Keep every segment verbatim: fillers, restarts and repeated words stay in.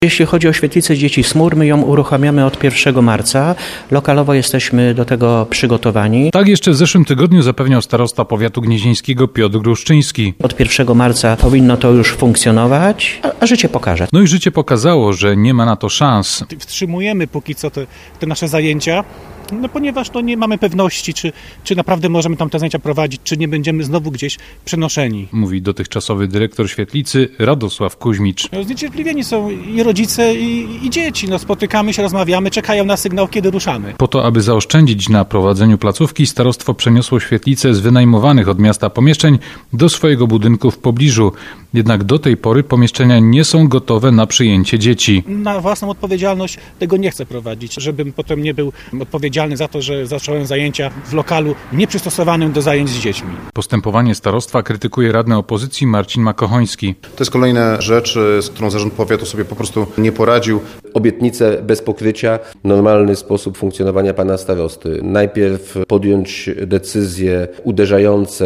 Jeśli chodzi o świetlicę dzieci Smur, my ją uruchamiamy od pierwszego marca. Lokalowo jesteśmy do tego przygotowani. Tak jeszcze w zeszłym tygodniu zapewniał starosta powiatu gnieźnieńskiego Piotr Gruszczyński. Od pierwszego marca powinno to już funkcjonować, a, a życie pokaże. No i życie pokazało, że nie ma na to szans. Wstrzymujemy póki co te, te nasze zajęcia, no ponieważ no nie mamy pewności, czy, czy naprawdę możemy tam te zajęcia prowadzić, czy nie będziemy znowu gdzieś przenoszeni. Mówi dotychczasowy dyrektor świetlicy Radosław Kuźmicz. No, zniecierpliwieni są i rodzice, i, i dzieci. No, spotykamy się, rozmawiamy, czekają na sygnał, kiedy ruszamy. Po to, aby zaoszczędzić na prowadzeniu placówki, starostwo przeniosło świetlicę z wynajmowanych od miasta pomieszczeń do swojego budynku w pobliżu. Jednak do tej pory pomieszczenia nie są gotowe na przyjęcie dzieci. Na własną odpowiedzialność tego nie chcę prowadzić, żebym potem nie był odpowiedzialny za to, że zacząłem zajęcia w lokalu nieprzystosowanym do zajęć z dziećmi. Postępowanie starostwa krytykuje radny opozycji Marcin Makochoński. To jest kolejna rzecz, z którą zarząd powiatu sobie po prostu nie poradził. Obietnice bez pokrycia, normalny sposób funkcjonowania pana starosty. Najpierw podjąć decyzje uderzające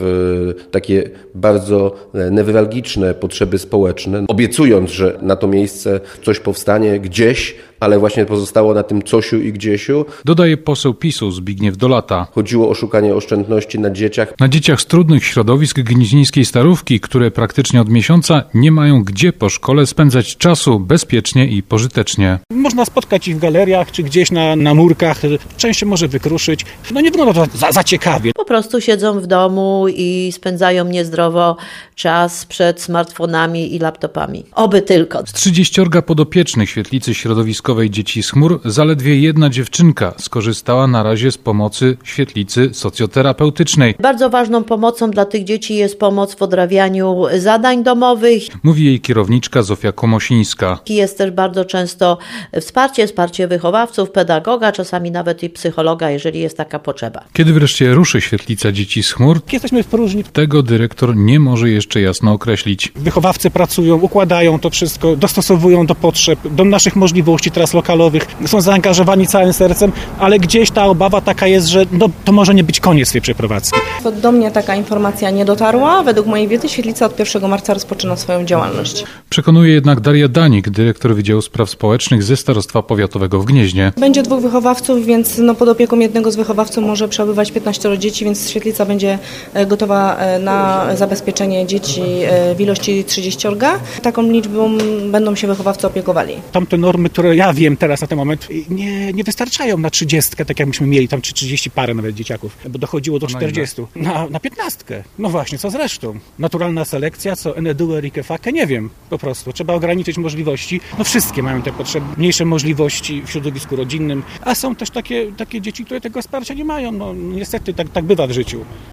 w takie bardzo newralgiczne potrzeby społeczne, obiecując, że na to miejsce coś powstanie gdzieś, ale właśnie pozostało na tym cosiu i gdziesiu. Dodaje poseł PiSu Zbigniew Dolata. Chodziło o szukanie oszczędności na dzieciach. Na dzieciach z trudnych środowisk gnieźnieńskiej Starówki, które praktycznie od miesiąca nie mają gdzie po szkole spędzać czasu bezpiecznie i pożytecznie. Można spotkać ich w galeriach, czy gdzieś na, na murkach. Część się może wykruszyć. No nie wygląda to za, za ciekawie. Po prostu siedzą w domu i spędzają niezdrowo czas przed smartfonami i laptopami. Oby tylko. Z trzydzieściorga podopiecznych świetlicy środowiskowej Dzieci z Chmur zaledwie jedna dziewczynka skorzystała na razie z pomocy świetlicy socjoterapeutycznej. Bardzo ważną pomocą dla tych dzieci jest pomoc w odrabianiu zadań domowych. Mówi jej kierowniczka Zofia Komosińska. Jest też bardzo często wsparcie, wsparcie wychowawców, pedagoga, czasami nawet i psychologa, jeżeli jest taka potrzeba. Kiedy wreszcie ruszy świetlica Dzieci z Chmur? Jesteśmy w próżni. Tego dyrektor nie może jeszcze jasno określić. Wychowawcy pracują, układają to wszystko, dostosowują do potrzeb, do naszych możliwości teraz lokalowych. Są zaangażowani całym sercem, ale gdzieś ta obawa taka jest, że no, to może nie być koniec tej przeprowadzki. Do mnie taka informacja nie dotarła. Według mojej wiedzy świetlica od pierwszego marca rozpoczyna swoją działalność. Przekonuje jednak Daria Danik, dyrektor Wydziału Spraw Społecznych ze Starostwa Powiatowego w Gnieźnie. Będzie dwóch wychowawców, więc no, pod opieką jednego z wychowawców może przebywać piętnaście dzieci, więc świetlica będzie gotowa na zabezpieczenie dzieci w ilości trzydzieściorga. Taką liczbą będą się wychowawcy opiekowali. Tamte normy, które ja wiem teraz na ten moment, nie, nie wystarczają na trzydziestkę, tak jak myśmy mieli tam czy trzydzieści parę nawet dzieciaków, bo dochodziło do czterdziestu. Na, na piętnastkę. No właśnie, co zresztą? Naturalna selekcja, co enedue rikefake, nie wiem, po prostu. Trzeba ograniczyć możliwości. No wszystkie mają te potrzeby, mniejsze możliwości w środowisku rodzinnym, a są też takie, takie dzieci, które tego wsparcia nie mają. No niestety tak, tak bywa w życiu.